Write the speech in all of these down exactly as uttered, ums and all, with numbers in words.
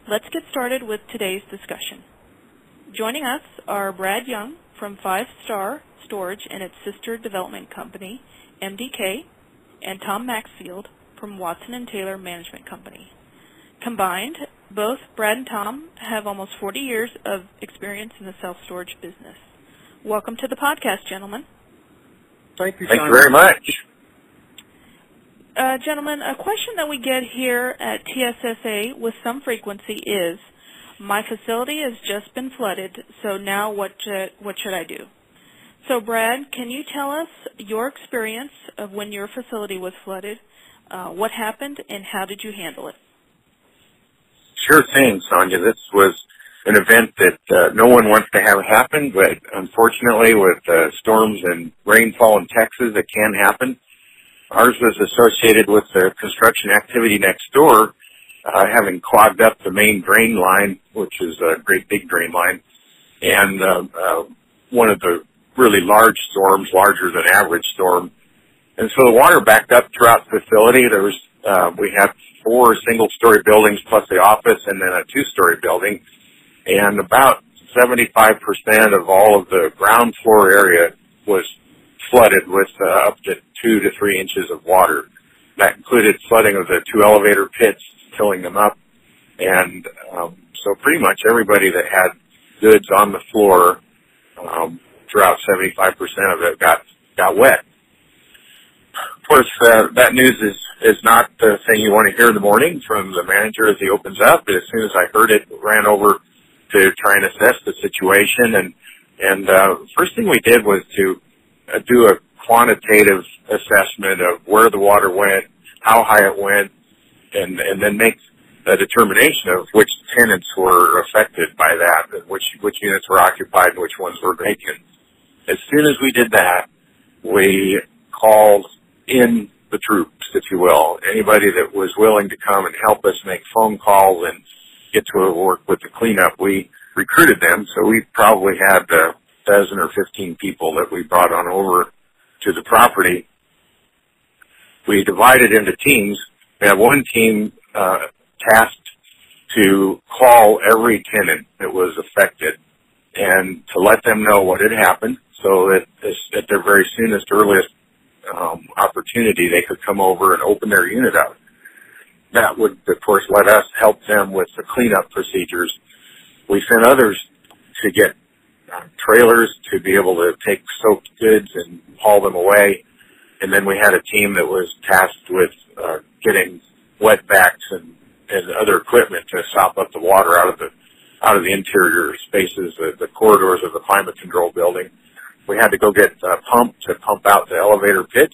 let's get started with today's discussion. Joining us are Brad Young from Five Star Storage and its sister development company, M D K, and Tom Maxfield from Watson and Taylor Management Company. Combined, both Brad and Tom have almost forty years of experience in the self-storage business. Welcome to the podcast, gentlemen. Thank you, Thank you very much. Uh, gentlemen, a question that we get here at T S S A with some frequency is, my facility has just been flooded, so now what, uh, what should I do? So, Brad, can you tell us your experience of when your facility was flooded, uh, what happened, and how did you handle it? Sure thing, Sonia. This was an event that uh, no one wants to have happen, but unfortunately with uh, storms and rainfall in Texas, it can happen. Ours was associated with the construction activity next door, uh, having clogged up the main drain line, which is a great big drain line, and uh, uh, one of the really large storms, larger than average storm. And so the water backed up throughout the facility. There was, uh, we had four single-story buildings plus the office and then a two-story building, and about seventy-five percent of all of the ground floor area was flooded with uh, up to two to three inches of water. That included flooding of the two elevator pits, filling them up, and um, so pretty much everybody that had goods on the floor, um, throughout seventy-five percent of it got got wet. Of course, uh, that news is is not the thing you want to hear in the morning from the manager as he opens up. But as soon as I heard it, ran over to try and assess the situation, and and uh, first thing we did was to uh, do a quantitative assessment of where the water went, how high it went, and and then make a determination of which tenants were affected by that, which which units were occupied and which ones were vacant. As soon as we did that, we called in the troops, if you will. Anybody that was willing to come and help us make phone calls and get to work with the cleanup, we recruited them. So we probably had a dozen or fifteen people that we brought on over to the property. We divided into teams. We had one team uh, tasked to call every tenant that was affected and to let them know what had happened, so that at their very soonest, earliest um, opportunity, they could come over and open their unit out. That would, of course, let us help them with the cleanup procedures. We sent others to get uh, trailers to be able to take soaked goods and haul them away. And then we had a team that was tasked with uh, getting wetbacks and, and other equipment to sop up the water out of the out of the interior spaces, the, the corridors of the climate control building. We had to go get a pump to pump out the elevator pits.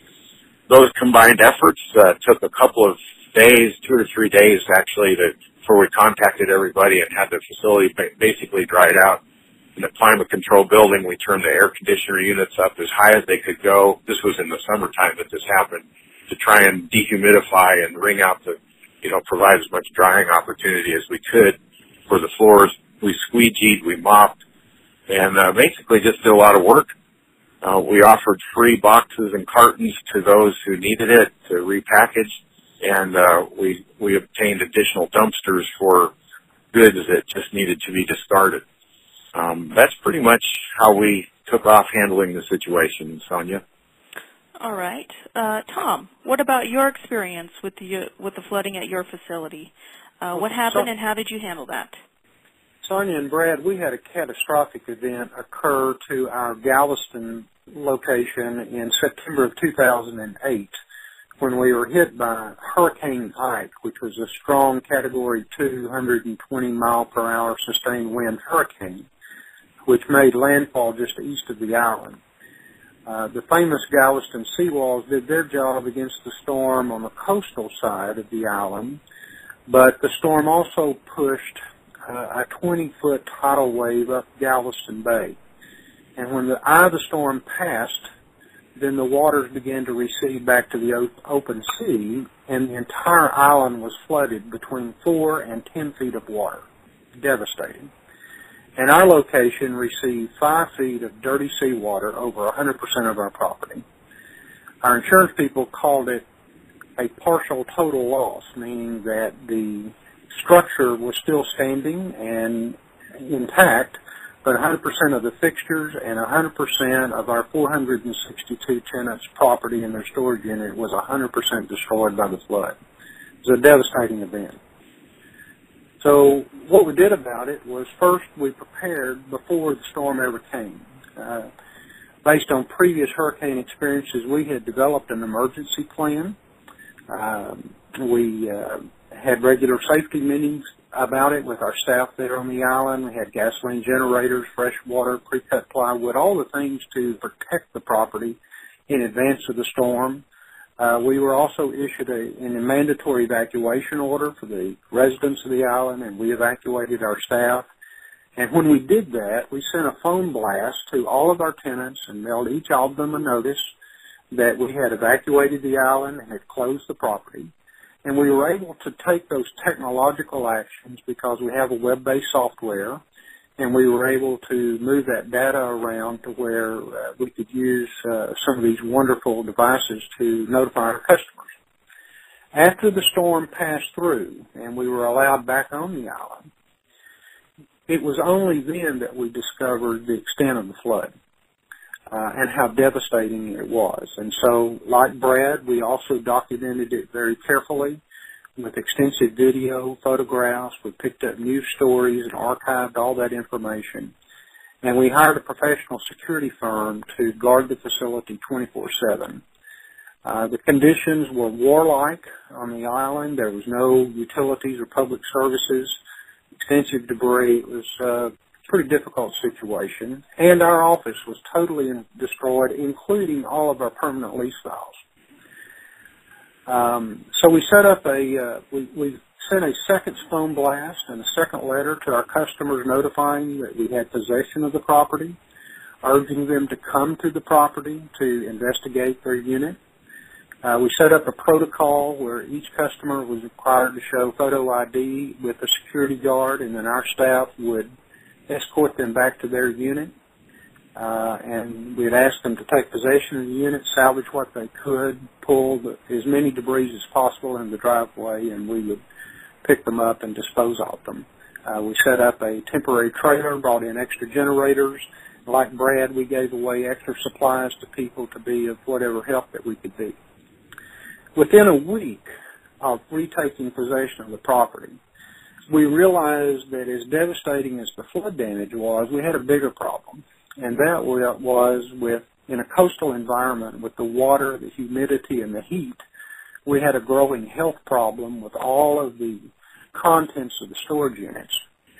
Those combined efforts uh, took a couple of days, two or three days actually, to, before we contacted everybody and had the facility basically dried out. In the climate control building, we turned the air conditioner units up as high as they could go. This was in the summertime that this happened, to try and dehumidify and wring out the, you know, provide as much drying opportunity as we could for the floors. We squeegeed, we mopped, and uh, basically just did a lot of work. Uh, we offered free boxes and cartons to those who needed it to repackage, and uh, we we obtained additional dumpsters for goods that just needed to be discarded. Um, that's pretty much how we took off handling the situation, Sonia. All right. Uh, Tom, what about your experience with the, with the flooding at your facility? Uh, what happened so, and how did you handle that? Sonia and Brad, we had a catastrophic event occur to our Galveston location in September of two thousand eight when we were hit by Hurricane Ike, which was a strong Category two, one hundred twenty mile per hour sustained wind hurricane, which made landfall just east of the island. Uh, the famous Galveston seawalls did their job against the storm on the coastal side of the island, but the storm also pushed uh, a twenty-foot tidal wave up Galveston Bay. And when the eye of the storm passed, then the waters began to recede back to the op- open sea, and the entire island was flooded between four and ten feet of water. Devastating. And our location received five feet of dirty seawater over one hundred percent of our property. Our insurance people called it a partial total loss, meaning that the structure was still standing and intact, but one hundred percent of the fixtures and one hundred percent of our four hundred sixty-two tenants' property in their storage unit was one hundred percent destroyed by the flood. It was a devastating event. So what we did about it was, first we prepared before the storm ever came. Uh, based on previous hurricane experiences, we had developed an emergency plan. Um, we uh, had regular safety meetings about it with our staff there on the island. We had gasoline generators, fresh water, pre-cut plywood, all the things to protect the property in advance of the storm. Uh, we were also issued a, a mandatory evacuation order for the residents of the island, and we evacuated our staff. And when we did that, we sent a phone blast to all of our tenants and mailed each of them a notice that we had evacuated the island and had closed the property. And we were able to take those technological actions because we have a web-based software, and we were able to move that data around to where uh, we could use uh, some of these wonderful devices to notify our customers. After the storm passed through and we were allowed back on the island, it was only then that we discovered the extent of the flood uh, and how devastating it was. And so, like Brad, we also documented it very carefully with extensive video, photographs. We picked up news stories and archived all that information. And we hired a professional security firm to guard the facility twenty-four seven. Uh, the conditions were warlike on the island. There was no utilities or public services, extensive debris. It was a pretty difficult situation. And our office was totally destroyed, including all of our permanent lease files. Um, so we set up a, uh, we, we sent a second phone blast and a second letter to our customers notifying that we had possession of the property, urging them to come to the property to investigate their unit. Uh, we set up a protocol where each customer was required to show photo I D with a security guard, and then our staff would escort them back to their unit. Uh, and we'd ask them to take possession of the unit, salvage what they could, pull the, as many debris as possible in the driveway, and we would pick them up and dispose of them. Uh, we set up a temporary trailer, brought in extra generators. Like Brad, we gave away extra supplies to people to be of whatever help that we could be. Within a week of retaking possession of the property, we realized that as devastating as the flood damage was, we had a bigger problem. And that was with, in a coastal environment, with the water, the humidity, and the heat, we had a growing health problem with all of the contents of the storage units.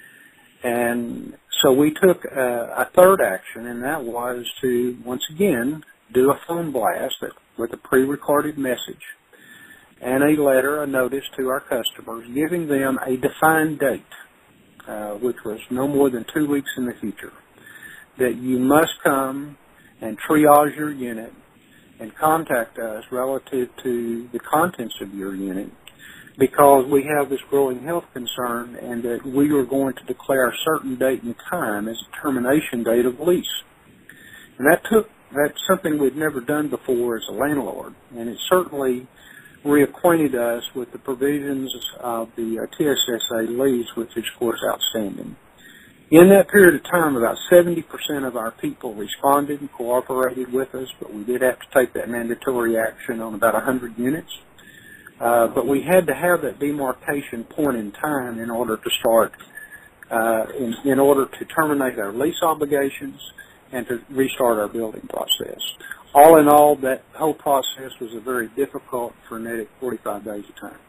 And so we took a, a third action, and that was to, once again, do a phone blast that, with a pre-recorded message and a letter, a notice to our customers, giving them a defined date, uh, which was no more than two weeks in the future, that you must come and triage your unit and contact us relative to the contents of your unit, because we have this growing health concern, and that we are going to declare a certain date and time as a termination date of lease. And that took, that's something we'd never done before as a landlord, and it certainly reacquainted us with the provisions of the uh, T S S A lease, which is, of course, outstanding. In that period of time, about seventy percent of our people responded and cooperated with us, but we did have to take that mandatory action on about one hundred units. Uh, but we had to have that demarcation point in time in order to start, uh, in, in order to terminate our lease obligations and to restart our building process. All in all, that whole process was a very difficult, frenetic forty-five days of time.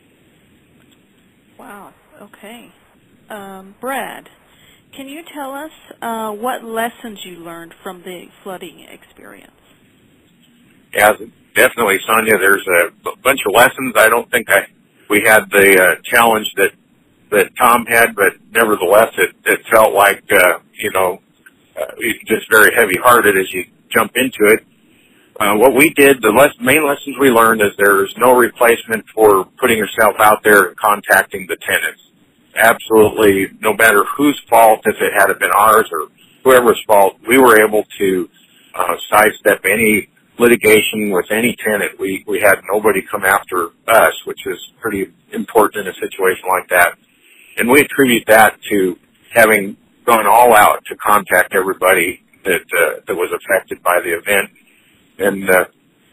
Wow. Okay. Um, Brad, can you tell us uh, what lessons you learned from the flooding experience? Yeah, definitely, Sonia. There's a b- bunch of lessons. I don't think I we had the uh, challenge that that Tom had, but nevertheless, it, it felt like uh, you know uh, just very heavy-hearted as you jump into it. Uh, what we did, the less, main lessons we learned is there's no replacement for putting yourself out there and contacting the tenants. Absolutely, no matter whose fault, if it had been ours or whoever's fault, we were able to uh, sidestep any litigation with any tenant. We, we had nobody come after us, which is pretty important in a situation like that. And we attribute that to having gone all out to contact everybody that, uh, that was affected by the event. And, uh,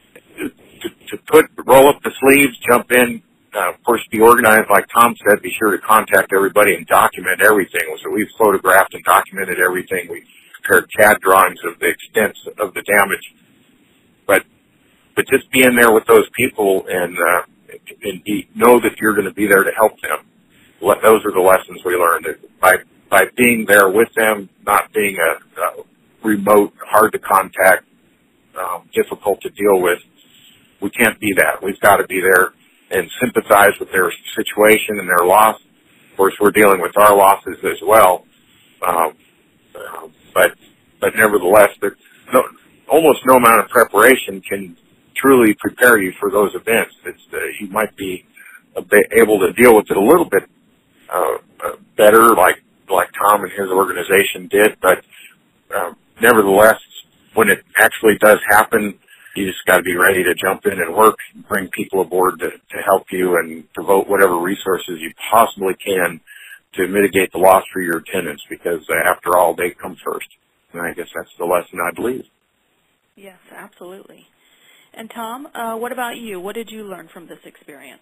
to, to put, roll up the sleeves, jump in, uh, of course, be organized, like Tom said, be sure to contact everybody and document everything. So we've photographed and documented everything. We prepared C A D drawings of the extent of the damage. But, but just being there with those people and, uh, and be, know that you're going to be there to help them. Those are the lessons we learned. By, by being there with them, not being a, a remote, hard to contact, um, difficult to deal with, we can't be that. We've got to be there and sympathize with their situation and their loss. Of course, we're dealing with our losses as well. Um, uh, but, but nevertheless, there, no, almost no amount of preparation can truly prepare you for those events. It's, uh, you might be a bit able to deal with it a little bit uh, uh, better, like like Tom and his organization did. But uh, nevertheless, when it actually does happen, you just got to be ready to jump in and work, bring people aboard to, to help you, and devote whatever resources you possibly can to mitigate the loss for your tenants. Because uh, after all, they come first, and I guess that's the lesson I believe. Yes, absolutely. And Tom, uh, what about you? What did you learn from this experience?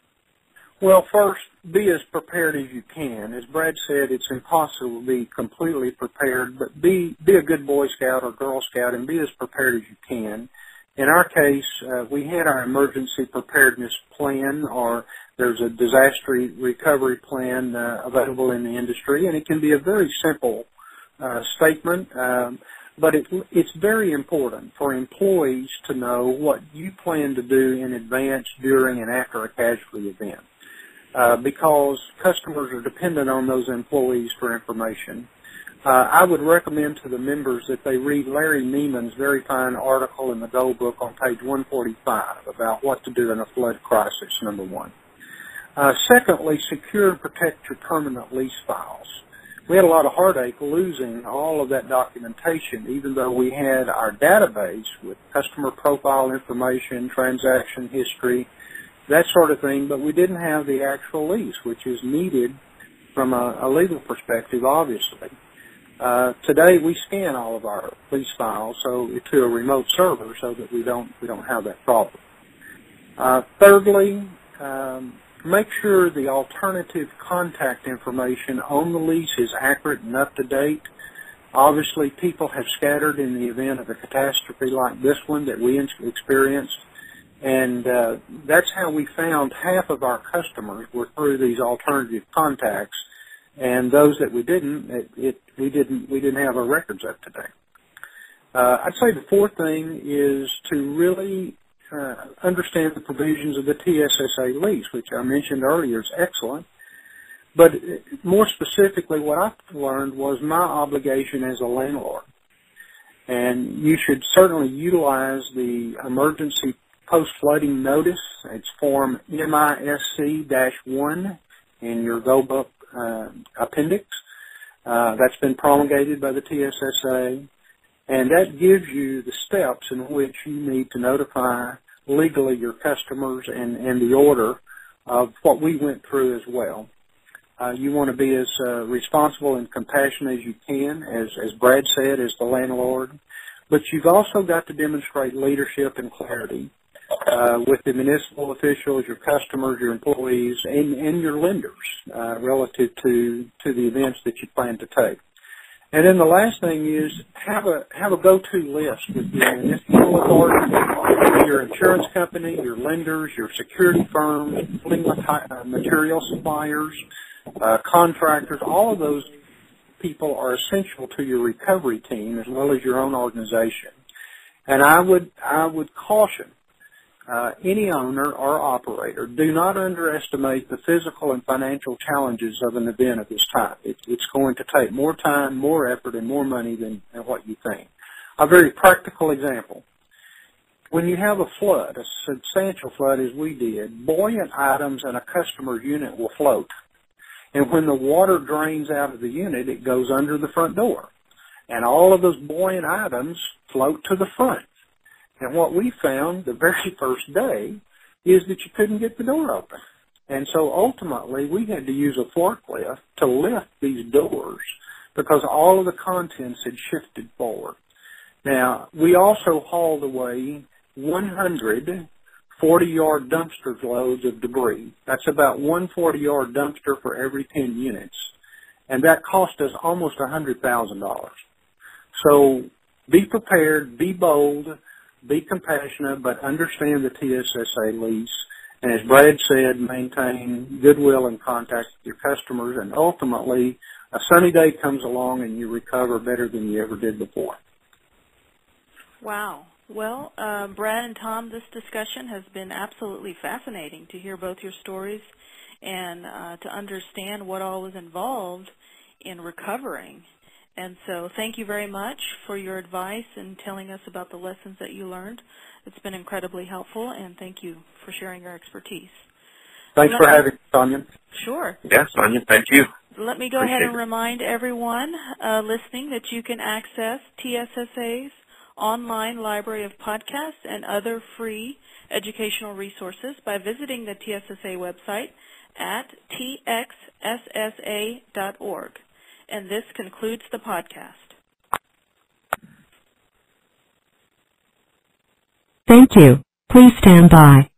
Well, first, be as prepared as you can. As Brad said, it's impossible to be completely prepared, but be, be a good Boy Scout or Girl Scout and be as prepared as you can. In our case, uh, we had our emergency preparedness plan, or there's a disaster recovery plan uh, available in the industry, and it can be a very simple uh, statement. Um, But it, it's very important for employees to know what you plan to do in advance, during, and after a casualty event, uh, because customers are dependent on those employees for information. Uh, I would recommend to the members that they read Larry Neiman's very fine article in the Gold Book on page one forty-five about what to do in a flood crisis, number one. Uh, secondly, secure and protect your permanent lease files. We had a lot of heartache losing all of that documentation, even though we had our database with customer profile information, transaction history, that sort of thing, but we didn't have the actual lease, which is needed from a, a legal perspective, obviously. Uh, today, we scan all of our lease files so to a remote server so that we don't we don't have that problem. Uh, thirdly, um, make sure the alternative contact information on the lease is accurate and up to date. Obviously, people have scattered in the event of a catastrophe like this one that we experienced, and uh, that's how we found half of our customers were through these alternative contacts, and those that we didn't, it, it, we didn't, we didn't have our records up to date. Uh, I'd say the fourth thing is to really Uh, understand the provisions of the T S S A lease, which I mentioned earlier is excellent. But more specifically, what I learned was my obligation as a landlord. And you should certainly utilize the emergency post-flooding notice. It's form M I S C one in your Gold Book uh, appendix. Uh, that's been promulgated by the T S S A. And that gives you the steps in which you need to notify legally your customers and, and the order of what we went through as well. Uh, you want to be as uh, responsible and compassionate as you can, as, as Brad said, as the landlord. But you've also got to demonstrate leadership and clarity uh, with the municipal officials, your customers, your employees, and, and your lenders uh, relative to, to the events that you plan to take. And then the last thing is have a have a go-to list with your municipal authority, your insurance company, your lenders, your security firms, material suppliers, uh, contractors. All of those people are essential to your recovery team as well as your own organization. And I would I would caution uh, any owner or operator, do not underestimate the physical and financial challenges of an event of this type. It, it's going to take more time, more effort, and more money than, than what you think. A very practical example. When you have a flood, a substantial flood as we did, buoyant items in a customer's unit will float. And when the water drains out of the unit, it goes under the front door. And all of those buoyant items float to the front. And what we found the very first day is that you couldn't get the door open. And so ultimately we had to use a forklift to lift these doors because all of the contents had shifted forward. Now, we also hauled away one hundred forty-yard dumpster loads of debris. That's about one forty-yard dumpster for every ten units. And that cost us almost one hundred thousand dollars. So be prepared, be bold, be compassionate, but understand the T S S A lease. And as Brad said, maintain goodwill and contact with your customers. And ultimately, a sunny day comes along and you recover better than you ever did before. Wow. Well, uh, Brad and Tom, this discussion has been absolutely fascinating to hear both your stories and uh, to understand what all was involved in recovering. And so thank you very much for your advice and telling us about the lessons that you learned. It's been incredibly helpful, and thank you for sharing your expertise. Thanks Let for me, having me, Sonia. Sure. Yes, Sonia, thank you. Let me go Appreciate ahead and it. remind everyone uh, listening that you can access T S S A's online library of podcasts and other free educational resources by visiting the T S S A website at T X S S A dot org. And this concludes the podcast. Thank you. Please stand by.